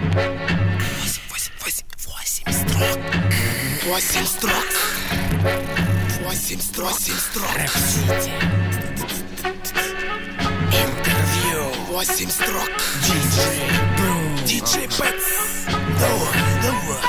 8 строк. 8 строк. Рэп-сити. Интервью. 8 строк. Диджей Бэтс. Давай.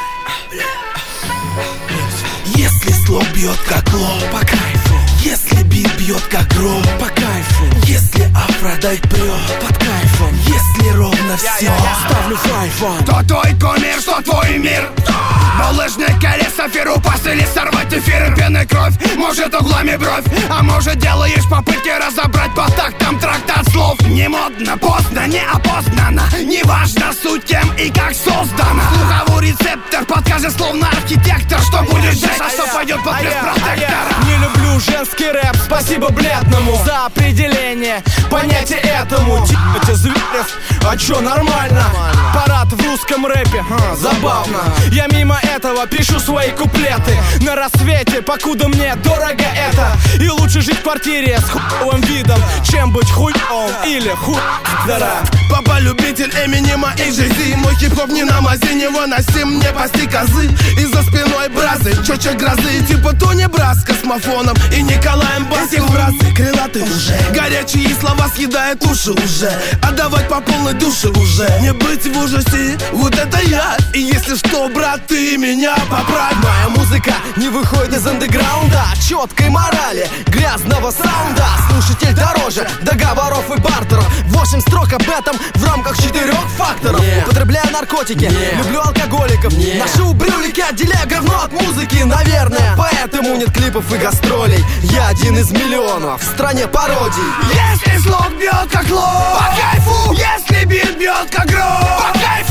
Если слог бьет как лоб, по кайфу. если бит бьет как гром, По кайфу. если Афродайт прет, Под кайфом. если ровно все, Ставлю хайфон. Кто твой кумир, что твой мир? Булыжник или сафир, упасть или сорвать эфир. Пеной кровь, может углами бровь, а может делаешь попытки разобрать по тактам трактат слов. Не модно, поздно, не опознано, неважно суть кем и как создано. Слуховой рецептор подкажет словно архитектор, что будет жечь, а что пойдет под пресс-протектора. Не люблю женский рэп, спасибо бледному за определение понятия этому. Типа Зверев, а чё, нормально? Парад в русском рэпе, забавно. Я мимо этого пишу свои куплеты на рассвете, покуда мне дорого это. И лучше жить в квартире с хуевым видом, чем быть хуёвым или хуй-дара. Папа любитель Эминема и Jay-Z. Мой хип-хоп не на мази, не выносим, мне пасти козы. И за спиной бразы, чёчек грозы. Типа Тони Брас с космофоном и Николаем Баскин. Фразы крылатые уже, горячие слова съедают уши уже. Отдавать по полной душе уже, не быть в ужасе, вот это я. И если что, брат, ты меня поправь. Моя музыка не выходит из андеграунда, четкой морали, грязного саунда. Слушатель дороже договоров и бартеров. 8 строк об этом в рамках 4 факторов. Употребляю наркотики, люблю алкоголиков. Ношу брюлики, отделяю говно от музыки. Наверное, поэтому нет клипов и гастролей. Я один из миллионов в стране пародий. Если слог бьет как лоб, по кайфу. Если бит бьет как гром, по кайфу.